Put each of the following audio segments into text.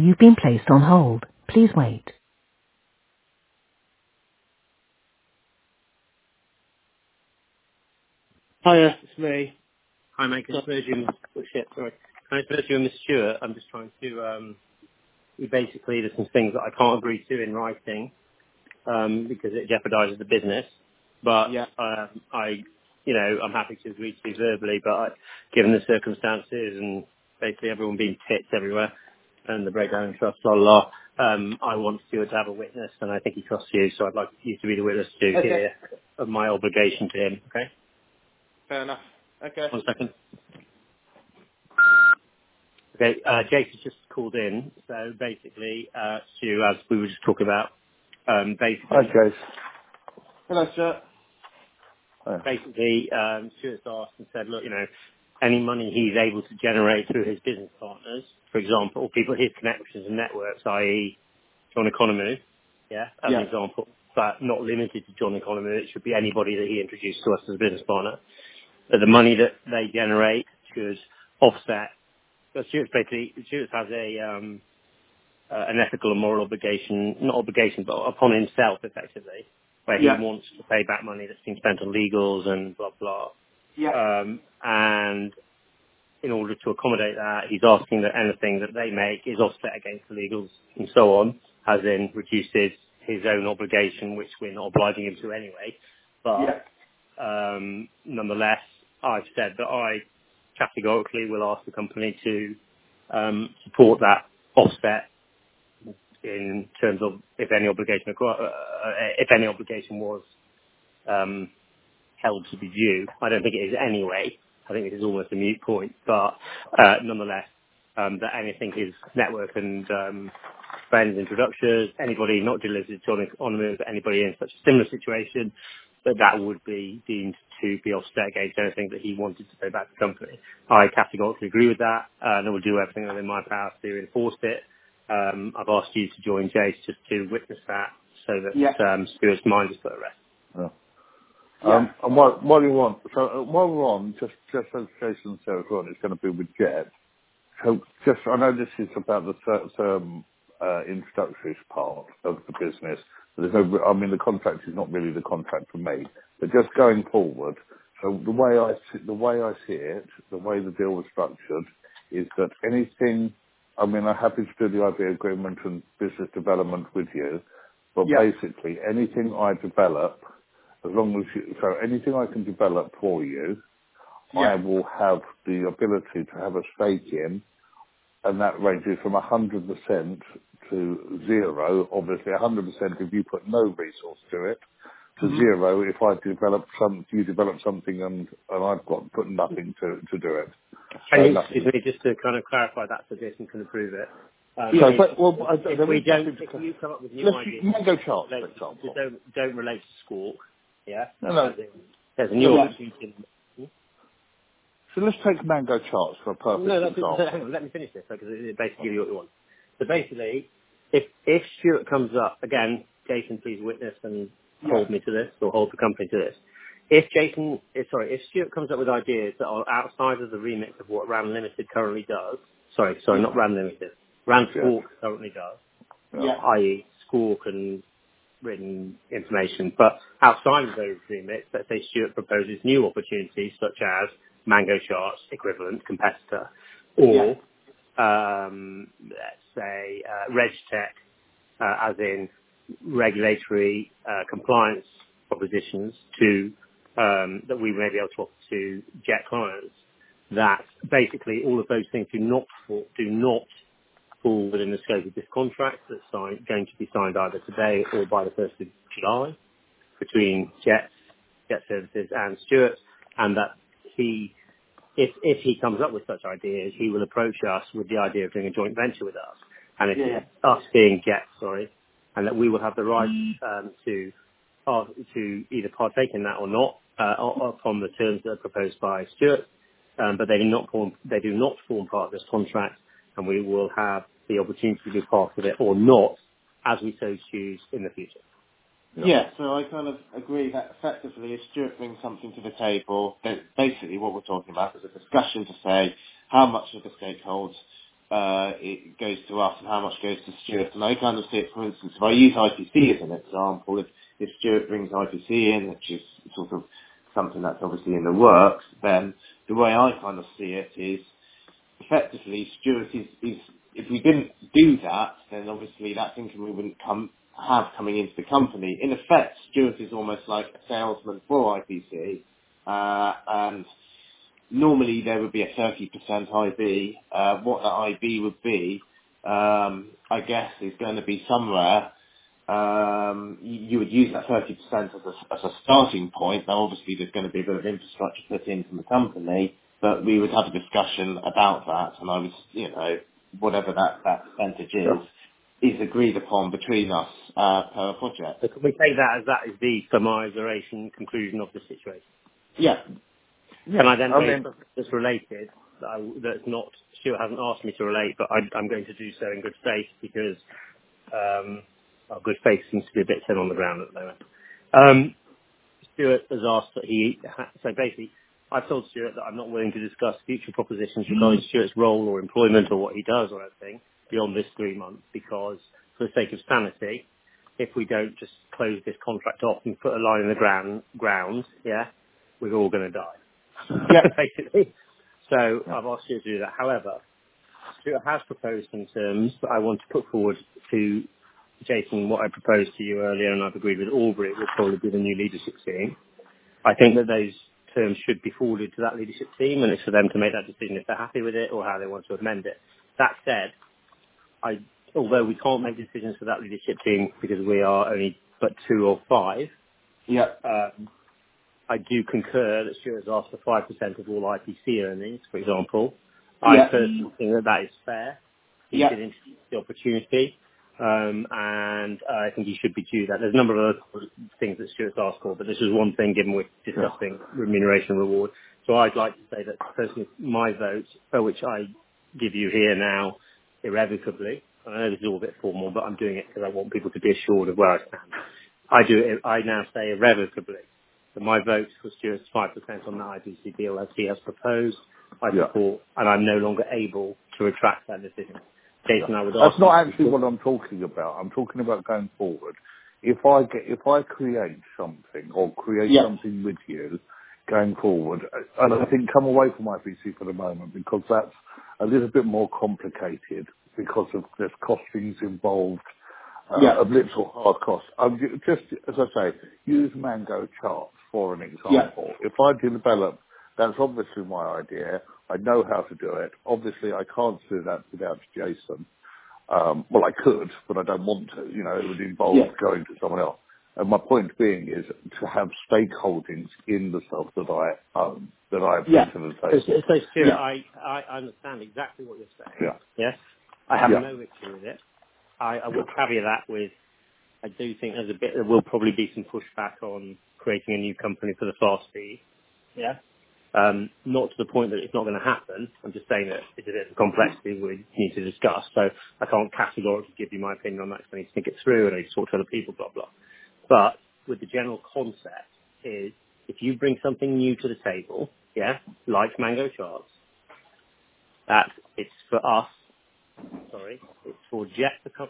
You've been placed on hold. Please wait. Hiya, it's me. Hi, mate. Can I merge you? Oh, shit, sorry. Can I merge you and Mr. Stewart? I'm just trying to. Basically, there's some things that I can't agree to in writing because it jeopardises the business. But Yeah. I'm happy to agree to verbally. But given the circumstances and basically everyone being tits everywhere and the breakdown in trust, I want Stewart to have a witness, and I think he trusts you. So I'd like you to be the witness to hear of my obligation to him. Okay. Fair enough. Okay. 1 second. Okay, Jake has just called in. So basically, Stu, as we were just talking about, Hi, Jace. Hello, sir. Stuart's asked and said, look, any money he's able to generate through his business partners, for example, or people, his connections and networks, i.e. John Economou, as an example, but not limited to John Economou. It should be anybody that he introduced to us as a business partner. But the money that they generate should offset. So Stuart has an ethical and moral obligation, not obligation, but upon himself, effectively, where he wants to pay back money that's been spent on legals and blah, blah. Yeah. And in order to accommodate that, he's asking that anything that they make is offset against the legals and so on, as in reduces his own obligation, which we're not obliging him to anyway. But nonetheless, I've said that I categorically will ask the company to support that offset in terms of if any obligation was held to be due. I don't think it is anyway. I think it is almost a moot point. But nonetheless, that anything his network and friends, introductions, anybody not delivered to John Economou, but anybody in such a similar situation, that would be deemed to be offset against anything that he wanted to pay back to the company. I categorically agree with that, and I will do everything within my power to enforce it. I've asked you to join Jace just to witness that, so that Stuart's mind is put at rest. And what do you want? So while we're on, just as Jason said, it's going to be with Jet. So I know this is about the introductory part of the business. The contract is not really the contract for me, but just going forward. So the way I see it, the way the deal was structured, is that anything. I'm happy to do the idea agreement and business development with you, but basically anything I develop, as long as anything I can develop for you, I will have the ability to have a stake in, and that ranges from 100% to 0. Obviously, 100% if you put no resource to it, to 0 if you develop something and I've put nothing to do it. Excuse me, just to kind of clarify that so Jason can approve it. If you come up with new ideas, Mango Charts, for example. Don't relate to Squawk, No. There's a new opportunity. So let's take Mango Charts for a perfect example. Hang on, let me finish this because it basically gives you what you want. So basically, if Stuart comes up, again, Jason, please witness and hold me to this, or hold the company to this. If Stuart comes up with ideas that are outside of the remit of what RAM Limited currently does, not RAM Limited, RAM Squawk currently does, i.e. Squawk and written information, but outside of those remits, let's say Stuart proposes new opportunities such as Mango Charts equivalent competitor, or let's say RegTech, as in regulatory compliance propositions to that we may be able to offer to Jet clients. That basically all of those things do not fall within the scope of this contract that's going to be signed either today or by the 1st of July between Jet Services and Stuart, and that if he comes up with such ideas, he will approach us with the idea of doing a joint venture with us, and us being Jet, and that we will have the right to either partake in that or not upon the terms that are proposed by Stuart, but they do not form part of this contract, and we will have the opportunity to be part of it or not as we so choose in the future. So I kind of agree that effectively if Stuart brings something to the table, then basically what we're talking about is a discussion to say how much of the stake holds it goes to us and how much goes to Stuart. And I kind of see it, for instance, if I use IPC as an example, if Stuart brings IPC in, which is sort of something that's obviously in the works, then the way I kind of see it is effectively Stuart is if we didn't do that, then obviously that's income we wouldn't have coming into the company. In effect, Stuart is almost like a salesman for IPC, and normally there would be a 30% IB. What that IB would be, I guess, is going to be somewhere. You would use that 30% as a starting point. Now, obviously, there's going to be a bit of infrastructure put into the company, but we would have a discussion about that, and I was, whatever that percentage is agreed upon between us per project. So can we take that as that is the summarization conclusion of the situation? Yeah. Can I then raise something that's related, that's not, Stuart hasn't asked me to relate, but I'm going to do so in good faith because good faith seems to be a bit thin on the ground at the moment. Stuart has asked that so basically, I've told Stuart that I'm not willing to discuss future propositions regarding Stuart's role or employment or what he does or anything beyond this 3 months because, for the sake of sanity, if we don't just close this contract off and put a line in the ground, we're all going to die, basically. So I've asked Stuart to do that. However, Stuart has proposed some terms that I want to put forward to Jason what I proposed to you earlier, and I've agreed with Aubrey. It will probably be the new leadership team. I think that those terms should be forwarded to that leadership team, and it's for them to make that decision if they're happy with it or how they want to amend it. That said, although we can't make decisions for that leadership team because we are only but 2 or 5, I do concur that Stuart has asked for 5% of all IPC earnings, for example. I personally think that is fair. He did introduce the opportunity. And I think he should be due that. There's a number of other things that Stuart's asked for, but this is one thing given we're discussing remuneration reward. So I'd like to say that personally my vote, for which I give you here now irrevocably, I know this is all a bit formal, but I'm doing it because I want people to be assured of where I stand. I now say irrevocably that my vote for Stuart's 5% on the IPC deal as he has proposed, I support, and I'm no longer able to retract that decision. Jason, I would ask. That's not actually what I'm talking about. I'm talking about going forward. If I create something or create something with you going forward, and I think come away from IPC for the moment because that's a little bit more complicated because of there's costings involved, of little hard costs. Just as I say, use Mango charts for an example. If I develop, that's obviously my idea. I know how to do it. Obviously, I can't do that without Jason. Well, I could, but I don't want to. It would involve going to someone else. And my point being is to have stakeholdings in the stuff that I own, that I bring to the table. So Stuart, I understand exactly what you're saying. Yes? I have no issue with it. I will caveat that with, I do think there will probably be some pushback on creating a new company for the fast speed. Not to the point that it's not going to happen. I'm just saying that it's a bit of complexity we need to discuss. So I can't categorically give you my opinion on that because I need to think it through and I need to talk to other people, blah, blah. But with the general concept is if you bring something new to the table, like Mango Charts, that it's for us, it's for Jet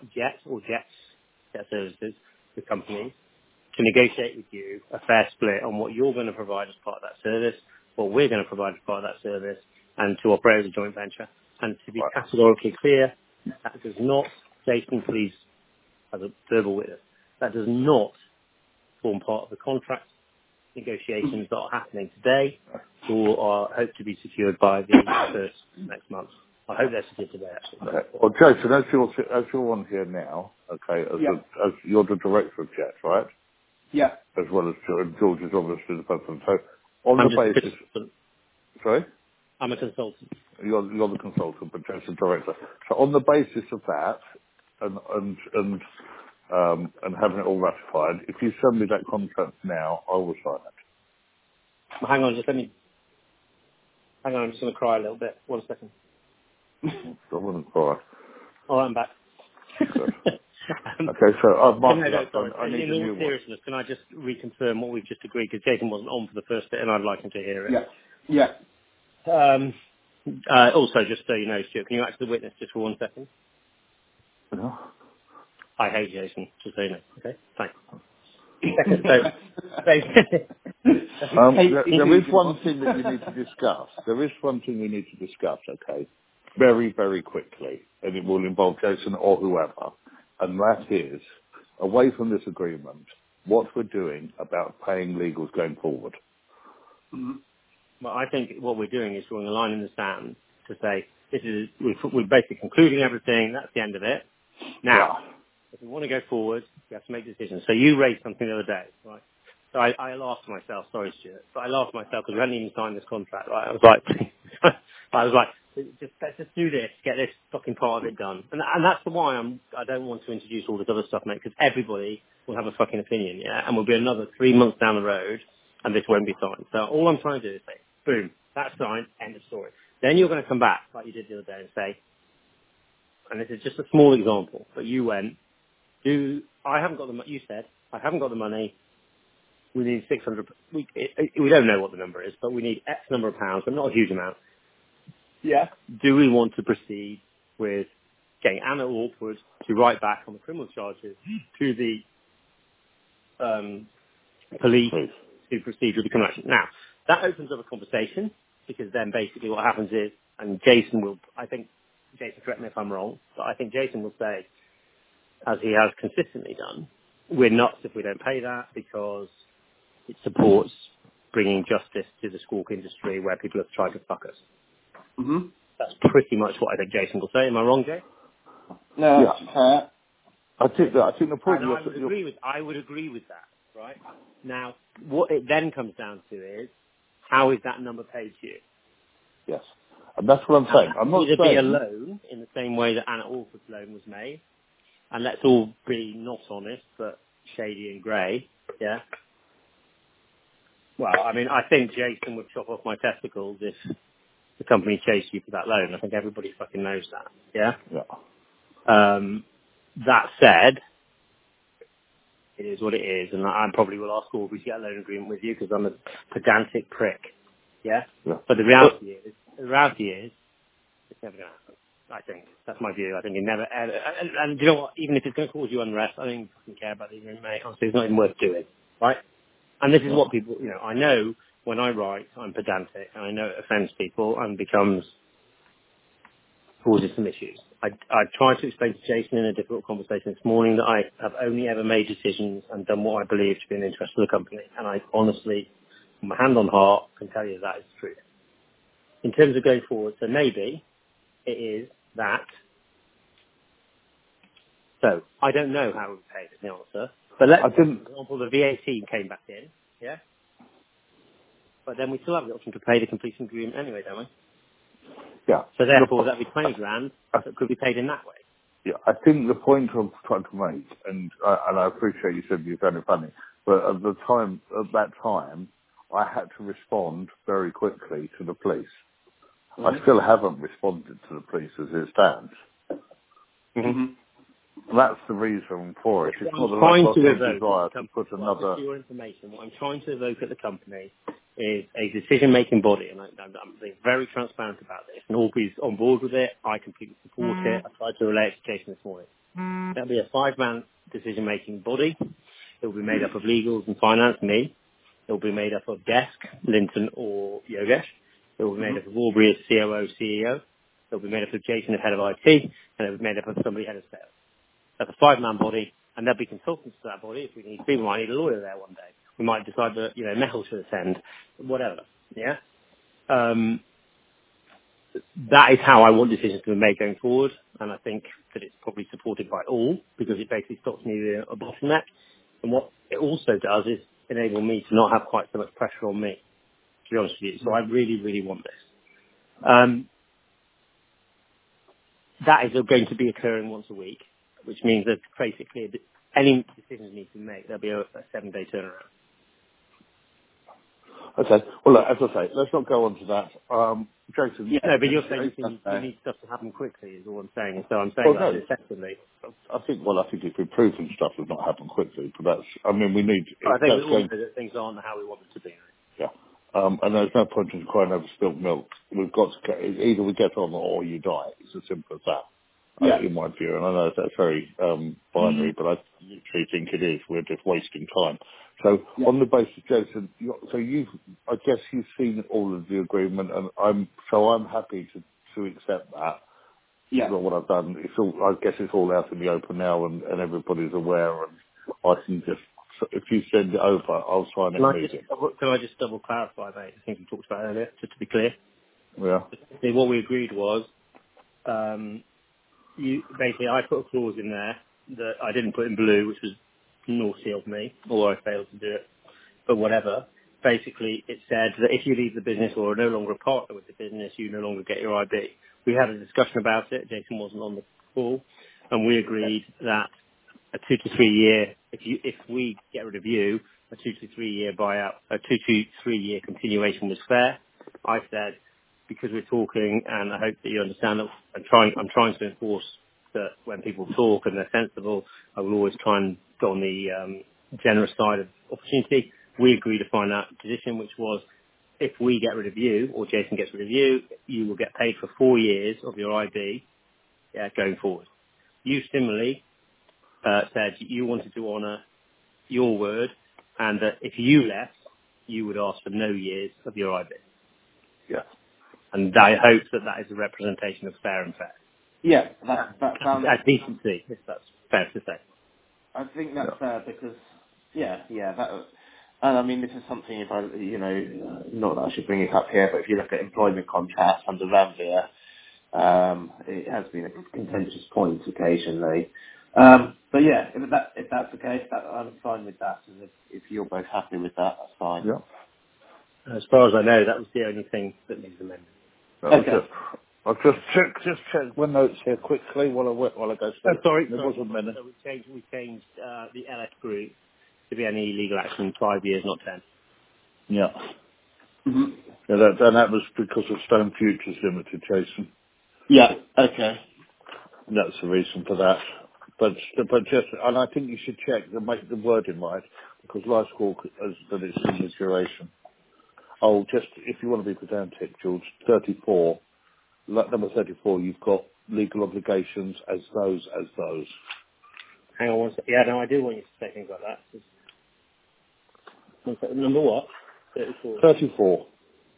Services, the company, to negotiate with you a fair split on what you're going to provide as part of that service, what we're going to provide as part of that service, and to operate as a joint venture. And to be categorically clear, that does not, Jason, please, as a verbal witness, that does not form part of the contract negotiations that are happening today or are hoped to be secured by the first next month. I hope they're secured today, actually. Okay. Well, Jason, as you're on here now, as you're the director of Jet, right? Yeah. As well as George is obviously the president. So on the basis... Sorry? I'm a consultant. You're the consultant, but Joe's the director. So on the basis of that, and having it all ratified, if you send me that contract now, I will sign it. Well, hang on, I'm just going to cry a little bit. 1 second. I wouldn't cry. All right, I'm back. Okay, so I've marked it up. I need in a all new seriousnly, can I just reconfirm what we've just agreed? Because Jason wasn't on for the first bit, and I'd like him to hear it. Yeah. Also, just so you know, Stuart, can you act as a witness just for 1 second? No. I hate Jason, just so you know. Okay, thanks. There is one thing that you need to discuss. There is one thing we need to discuss, okay? Very, very quickly, and it will involve Jason or whoever, and that is, away from this agreement, what we're doing about paying legals going forward. Well, I think what we're doing is drawing a line in the sand to say, we're basically concluding everything, that's the end of it. Now, if we want to go forward, we have to make decisions. So you raised something the other day, right? So I laughed to myself, sorry Stuart, but I laughed to myself because we hadn't even signed this contract, right? I was like, let's just do this, get this fucking part of it done. And that's why I don't want to introduce all this other stuff, mate, because everybody will have a fucking opinion, yeah? And we'll be another 3 months down the road and this won't be signed. So all I'm trying to do is say, boom, that's signed, end of story. Then you're going to come back, like you did the other day, and say, and this is just a small example, but you went, you said, I haven't got the money, we need 600, we don't know what the number is, but we need X number of pounds, but not a huge amount. Yeah. Do we want to proceed with getting Anna Orford to write back on the criminal charges to the police to proceed with the criminal action? Now, that opens up a conversation, because then basically what happens is, and Jason, correct me if I'm wrong, but I think Jason will say, as he has consistently done, we're nuts if we don't pay that because it supports bringing justice to the squawk industry where people have tried to fuck us. Mm-hmm. That's pretty much what I think Jason will say. Am I wrong, Jay? No, that's fair. I think the point I would agree with that, right? Now, what it then comes down to is, how is that number paid to you? Yes. And that's what I'm saying. I'm not saying... be a loan in the same way that Anna Orford's loan was made. And let's all be not honest, but shady and grey, yeah? Well, I mean, I think Jason would chop off my testicles if the company chased you for that loan. I think everybody fucking knows that, yeah? Yeah. That said, it is what it is, and I probably will ask Aubrey to get a loan agreement with you because I'm a pedantic prick, yeah? But the reality is, it's never going to happen. I think that's my view. I think it never ever. And you know what? Even if it's going to cause you unrest, I don't even fucking care about the agreement, mate. Honestly, it's not even worth doing, right? And this is what people, I know when I write, I'm pedantic, and I know it offends people and causes some issues. I tried to explain to Jason in a difficult conversation this morning that I have only ever made decisions and done what I believe to be in the interest of the company, and I honestly, with my hand on heart, can tell you that is the truth. In terms of going forward, so maybe it is that. So I don't know how we paid is the answer. But let's say, for example, the VAT came back in, yeah? But then we still have the option to pay the completion agreement anyway, don't we? Yeah. So therefore, that'd be 20 grand that could be paid in that way. Yeah, I think the point I'm trying to make, and I appreciate you said you found it funny, but at that time, I had to respond very quickly to the police. Mm-hmm. I still haven't responded to the police as it stands. Mm-hmm. That's the reason for it. It's not that I've got no desire to put another... For your information, what I'm trying to evoke at the company is a decision-making body, and I'm being very transparent about this, and Aubrey's on board with it. I completely support it. I tried to relate it to Jason this morning. That'll be a 5-man decision-making body. It will be made up of legals and finance, me. It will be made up of desk, Linton or Yogesh. It will be made up of Aubrey as COO, CEO. It will be made up of Jason as head of IT, and it will be made up of somebody head of sales. That's a 5-man body, and there'll be consultants to that body if we need to be. We might need a lawyer there one day. We might decide that, Mehul should attend, whatever, yeah? That is how I want decisions to be made going forward, and I think that it's probably supported by all, because it basically stops me being a bottleneck. And what it also does is enable me to not have quite so much pressure on me, to be honest with you. So I really, really want this. That is going to be occurring once a week, which means that basically any decisions need to be made. There'll be a 7-day turnaround. Okay. Well, look, as I say, let's not go on to that. Jason. Yeah, no, but you're saying you need stuff to happen quickly, is all I'm saying. So I'm saying that effectively. I think if we've proven stuff has not happened quickly, but we need... I think we all know that things aren't how we want them to be. Yeah. And there's no point in crying over spilt milk. We've got to get, either we get on or you die. It's as simple as that. Yeah. In my view, and I know that's very binary, but I literally think it is. We're just wasting time. So on the basis, Jason, I guess you've seen all of the agreement, and I'm happy to accept that. Yeah. Not what I've done. I guess it's all out in the open now, and everybody's aware, and I can just, if you send it over, I'll sign it immediately. Can I just double clarify, mate? I think you talked about earlier, just to be clear. Yeah. What we agreed was, basically, I put a clause in there that I didn't put in blue, which was naughty of me, or I failed to do it, but whatever. Basically, it said that if you leave the business or are no longer a partner with the business, you no longer get your IB. We had a discussion about it. Jason wasn't on the call, and we agreed that a 2 to 3 year, if we get rid of you, a 2 to 3 year buyout, a 2 to 3 year continuation was fair. I said, because we're talking, and I hope that you understand that I'm trying to enforce that when people talk and they're sensible, I will always try and go on the generous side of opportunity. We agreed to find that position, which was, if we get rid of you, or Jason gets rid of you, you will get paid for 4 years of your IB going forward. You similarly said you wanted to honour your word, and that if you left, you would ask for no years of your IB. Yeah. And I hope that is a representation of fair and fair. Yeah, that sounds... As decency, if that's fair to say. I think that's fair because, and I mean, this is something, if I, not that I should bring it up here, but if you look at employment contracts under Ranvir, it has been a contentious point occasionally. But yeah, if that's the case, I'm fine with that. And if you're both happy with that, that's fine. Yeah. As far as I know, that was the only thing that needs amended. Okay. I'll just check my notes here quickly while I go through. Sorry. There wasn't many. So we changed the LS group to be any legal action in 5 years, not 10. Yeah. Mm-hmm. Yeah, that was because of Stone Futures Limited, Jason. Yeah. Okay. That's the reason for that. But just, and I think you should check to make the wording right, because Life Score has that it's in the duration. Oh, just if you want to be pedantic, George, 34. Number 34, you've got legal obligations as those. Hang on one second. Yeah, no, I do want you to say things like that. One second. Number what? 34. 34.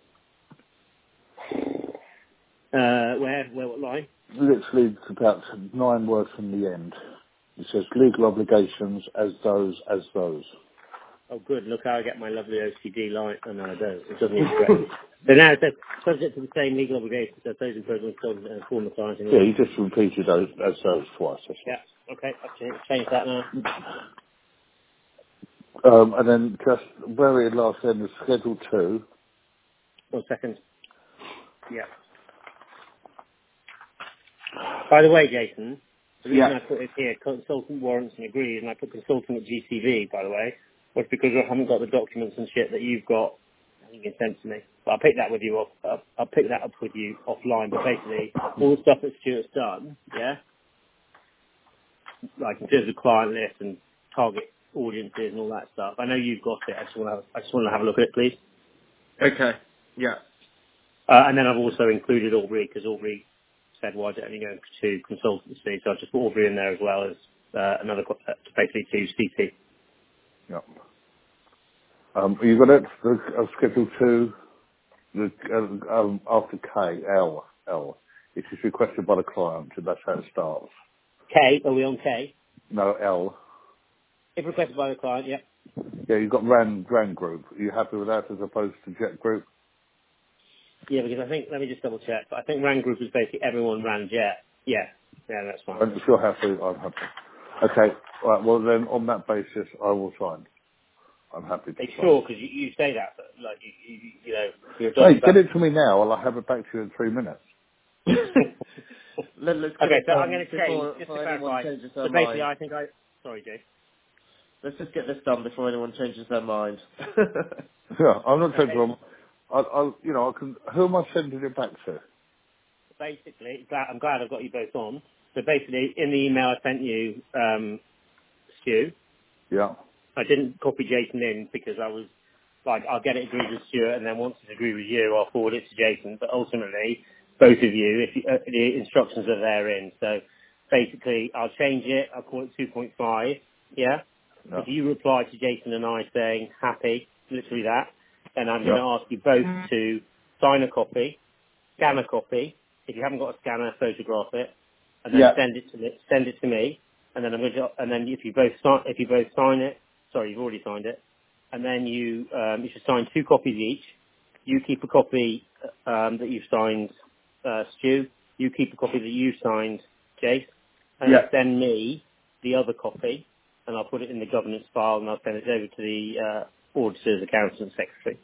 What line? Literally, it's about 9 words from the end. It says legal obligations as those. Oh, good. Look how I get my lovely OCD line. Oh, no, I don't. It doesn't even correct. So now it says, subject to the same legal obligations as those imposed on the and former clients. Yeah, you just repeated those as those twice. Yeah, okay. I've changed that now. And then just very last end is Schedule 2. 1 second. Yeah. By the way, Jason, the reason I put it here, consultant warrants and agreed, and I put consultant at GCV, by the way, was because I haven't got the documents and shit that you've got and you can send to me. But I'll pick that with you I'll pick that up with you offline. But basically, all the stuff that Stuart's done, yeah, like in terms of client list and target audiences and all that stuff. I know you've got it. I just want to have a look at it, please. Okay. Yeah. And then I've also included Aubrey because Aubrey said, why don't you go to consultancy? So I've just put Aubrey in there as well as another, basically to CT. Yeah. You got it? Schedule 2, after K, L. It is requested by the client, and that's how it starts. K, are we on K? No, L. If requested by the client, yep. Yeah, you've got RAN Group. Are you happy with that as opposed to Jet Group? Yeah, because I think, let me just double check, but I think RAN Group is basically everyone ran Jet. Yeah, that's fine. If you're happy, I'm happy. Okay, right, well then, on that basis, I will sign. I'm happy to sign. Sure, because you say that, but like, you know, you're Hey, get it to me now, and I'll have it back to you in 3 minutes. Let's okay, so I'm going to change, just to clarify. So basically, mind. Sorry, Jay. Let's just get this done before anyone changes their mind. Yeah, I'm not changing them. Who am I sending it back to? Basically, I'm glad I've got you both on. So basically, in the email I sent you, Stu. Yeah. I didn't copy Jason in because I was like I'll get it agreed with Stuart, and then once it's agreed with you, I'll forward it to Jason. But ultimately, both of you, if you, the instructions are therein. So basically, I'll change it. I'll call it 2.5. Yeah. Yeah. If you reply to Jason and I saying happy, literally that, then I'm going to ask you both to sign a copy, scan a copy. If you haven't got a scanner, photograph it, and then send it to me. Send it to me, and then I'm going to. And then if you both sign it, sorry, you've already signed it, and then you should sign 2 copies each. You keep a copy that you've signed, Stu. You keep a copy that you've signed, Jace, and send me the other copy, and I'll put it in the governance file, and I'll send it over to the auditors, accountants, secretary.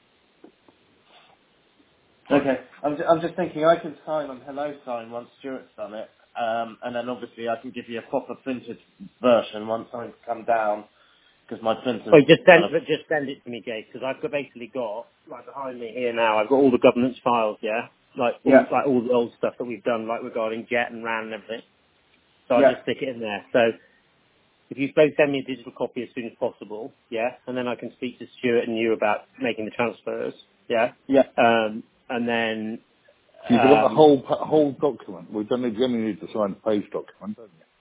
Okay. I'm just thinking I can sign on HelloSign once Stuart's done it, and then obviously I can give you a proper printed version once I come down, because my printer. Well, just send it to me, Jake, because I've basically got, like behind me here now, I've got all the governance files, like all the old stuff that we've done, like regarding Jet and RAN and everything. So I'll just stick it in there. So if you both send me a digital copy as soon as possible, and then I can speak to Stuart and you about making the transfers, and then You've got the whole document. We don't only need to sign the page document, don't you?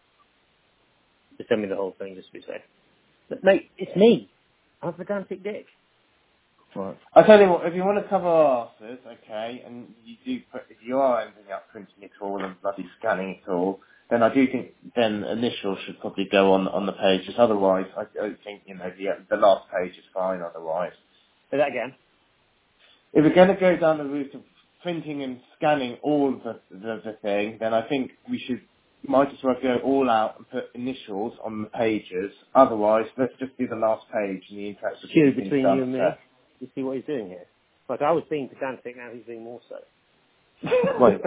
just send me the whole thing, just to be safe. But mate, it's me. I'm pedantic dick. Right. I tell you what, if you want to cover our asses, okay, and if you are ending up printing it all and bloody scanning it all, then I do think then initials should probably go on the pages. Otherwise, I don't think the last page is fine. Otherwise, Say that again. if we're going to go down the route of printing and scanning all the thing, then I think we might as well go all out and put initials on the pages. Otherwise, let's just do the last page in the interest of Stu, between you and me, you see what he's doing here? Like, I was being pedantic, now he's being more so. Wait,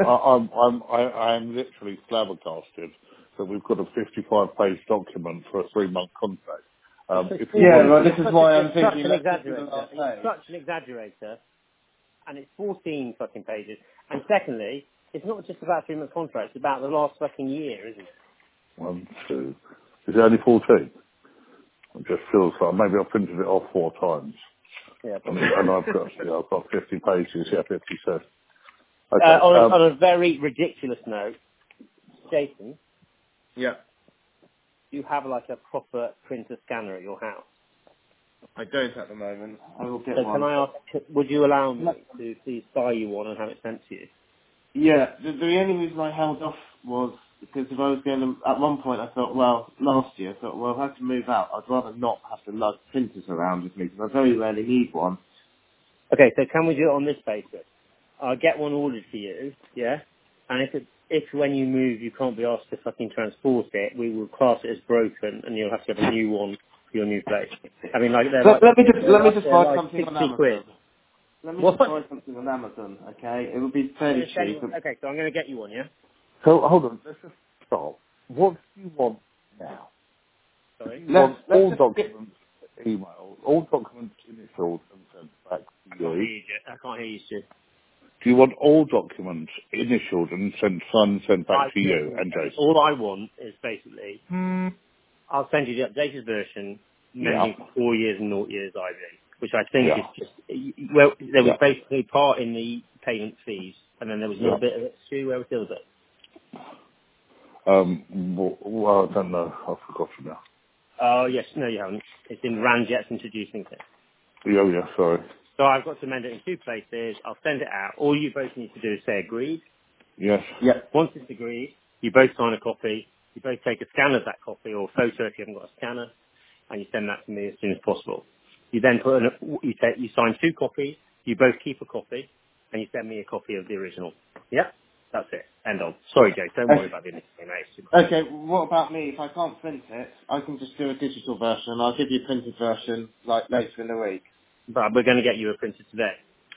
I'm literally flabbergasted that we've got a 55-page document for a 3-month contract. This is why I'm thinking You're such an page. exaggerator, and it's 14 fucking pages. And secondly, it's not just about 3-month contracts, it's about the last fucking year, isn't it? 1, 2. Is it only 14? It just feels like maybe I printed it off 4 times. Yeah, And I've got 50 pages. 50 says. Okay. On a very ridiculous note, Jason, Yeah. do you have like a proper printer scanner at your house? I don't at the moment. I will get So one. can I ask, would you allow me to please buy you one and have it sent to you? Yeah, the only reason I held off was because if I was going to, at one point I thought, last year I thought, if I have to move out, I'd rather not have to lug printers around with me because I very rarely need one. Okay, so can we do it on this basis? I'll get one ordered for you, and if when you move you can't be asked to fucking transport it, we will class it as broken and you'll have to have a new one for your new place. I mean, like, Let me just buy something on Amazon. Quid. Let me just buy something on Amazon, okay? It would be fairly cheap. Okay, so I'm going to get you one, yeah? So, hold on. Let's just stop. What do you want now? Sorry? You want all documents emailed, all documents initialed and sent back to you. I can't hear you, Stu. Do you want all documents initialed and sent back to you and Jason? All I want is basically, I'll send you the updated version, mending 4 years and 0 years IV, which I think is just, there was basically part in the payment fees, and then there was another bit of it. Stu, where was the other bit? Well, I don't know. I've forgotten now. Oh, yes. No, you haven't. It's in Ramjet's introducing thing. Oh, yeah, sorry. So I've got to amend it in 2 places. I'll send it out. All you both need to do is say agreed. Yes. Yeah. Once it's agreed, you both sign a copy. You both take a scan of that copy or a photo if you haven't got a scanner, and you send that to me as soon as possible. You then you sign 2 copies. You both keep a copy, and you send me a copy of the original. Yep. That's it. End of. Sorry, Jay. Don't worry about the initial, mate. Okay, what about me? If I can't print it, I can just do a digital version. I'll give you a printed version, like, later in the week. But we're going to get you a printer today.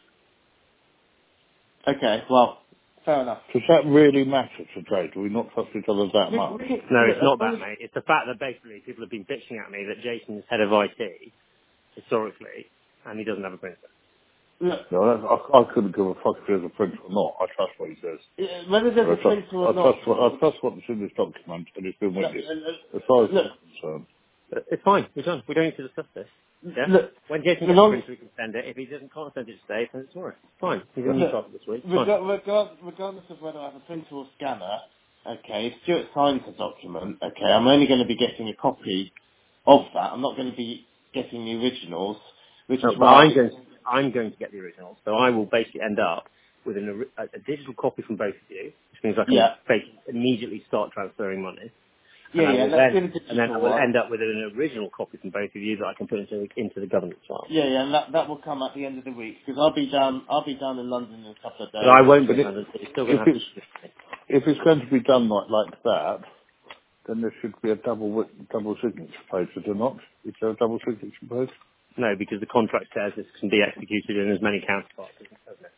Okay, well, fair enough. Does that really matter today? Do we not trust each other that much? No, it's not that, mate. It's the fact that basically people have been bitching at me that Jason is head of IT, historically, and he doesn't have a printer. Look, No, I couldn't give a fuck if there's a printer or not. I trust what he says. whether there's a printer or not... I trust what's in this document and it's been witnessed. As far as I'm concerned. It's fine. We're done. We don't need to discuss this. Yeah? Look, When Jason the gets the long, printer, we can send it. If he can't send it today, send it tomorrow. Fine. He's a new look, starter this week. Fine. regardless of whether I have a printer or scanner, okay, if Stuart signs the document, okay, I'm only going to be getting a copy of that. I'm not going to be getting the originals, which No, is but why. I'm going to get the original. So I will basically end up with a digital copy from both of you, which means I can Yeah, basically immediately start transferring money. yeah, yeah. Let's do the And then I digital will one. end up with an original copy from both of you that I can put into the governance file. Yeah, yeah, and that will come at the end of the week because I'll be down. I'll be down in London in a couple of But I days. won't be But London, so you're still going if to have to it's assist me. if it's going to be done like that, then there should be a double signature page, is there not? Is there a double signature page? No, because the contract says this can be executed in as many counterparts as it says it.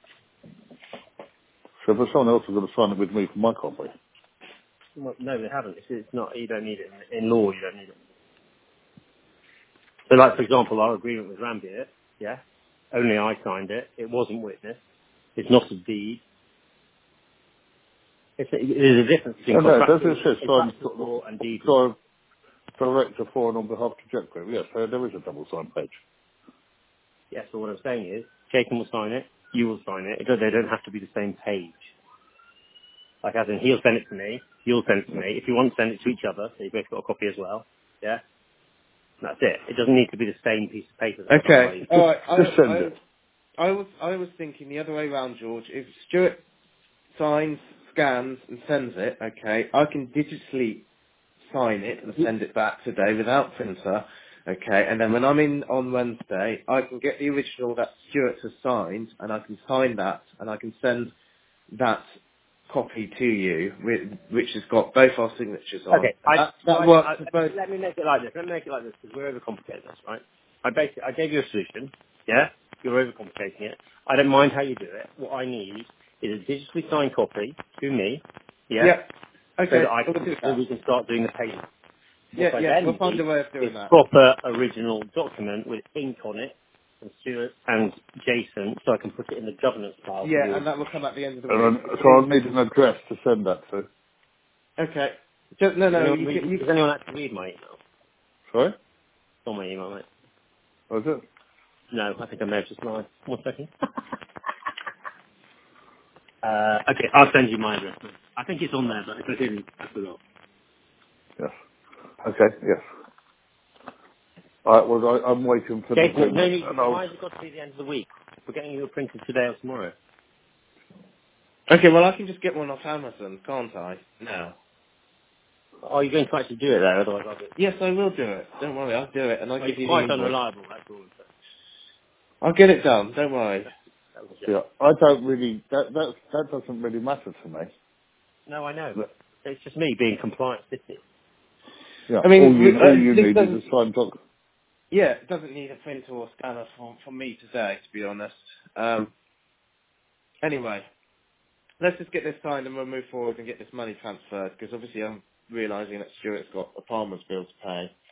So if someone else is going to sign it with me for my copy. Well, no, they haven't. It's not. You don't need it in law. You don't need it. So, like for example, our agreement with Rambier, yeah, only I signed it. It wasn't witnessed. It's not a deed. There's a difference between No, does contractual it say signed law and deed law. so director for and on behalf of Jet Group? Yes, so there is a double sign page. Yes, so what I'm saying is, Jason will sign it, you will sign it. They don't have to be the same page. Like as in, he'll send it to me, you'll send it to me. If you want to send it to each other, so you both got a copy as well, yeah, that's it. It doesn't need to be the same piece of paper that's signed by Okay, you. all right. Just send it. I was thinking the other way around, George. If Stuart signs, scans, and sends it, okay, I can digitally sign it and send it back today without printer, okay, and then when I'm in on Wednesday, I can get the original that Stuart has signed, and I can sign that, and I can send that copy to you, which has got both our signatures on. Okay, That works for both. let me make it like this. Let me make it like this because we're overcomplicating this, right? I gave you a solution, yeah? You're overcomplicating it. I don't mind how you do it. What I need is a digitally signed copy to me, yeah? Yeah. So Okay, that we'll do that. we can start doing the payment. Yeah, What I yeah, we'll then find need a way of is doing that. proper original document with ink on it from Stuart and Jason so I can put it in the governance file for Yeah, you. and that will come at the end of the And week. so I'll need an address to send that to. Okay. Just, no, you can, Does anyone actually read my email? Sorry? It's on my email, mate. What is it? No, I think I may have just lied. 1 second. Okay, I'll send you my address. I think it's on there, but if I didn't, I forgot. Yes. Okay, yes. Alright, well, I'm waiting for the Jason, no agreement. need. And I'll, Why has it got to be the end of the week? We're getting you a printed today or tomorrow. Okay, well, I can just get one off Amazon, can't I? No. Oh, you're going to actually do it there, otherwise I'll do it. Yes, I will do it. Don't worry, I'll do it, and I'll Well, give it's you the quite invoice. unreliable, that's all I'm saying. I'll get it done, don't worry. That was yeah, I don't really, that doesn't really matter to me. No, I know, But, but it's just me being compliant city. yeah, I mean, all you this need is doesn't, a signed doc. yeah, it doesn't need a printer or scanner from me today, to be honest. Anyway, let's just get this signed and we'll move forward and get this money transferred, because obviously I'm realising that Stuart's got a farmer's bill to pay.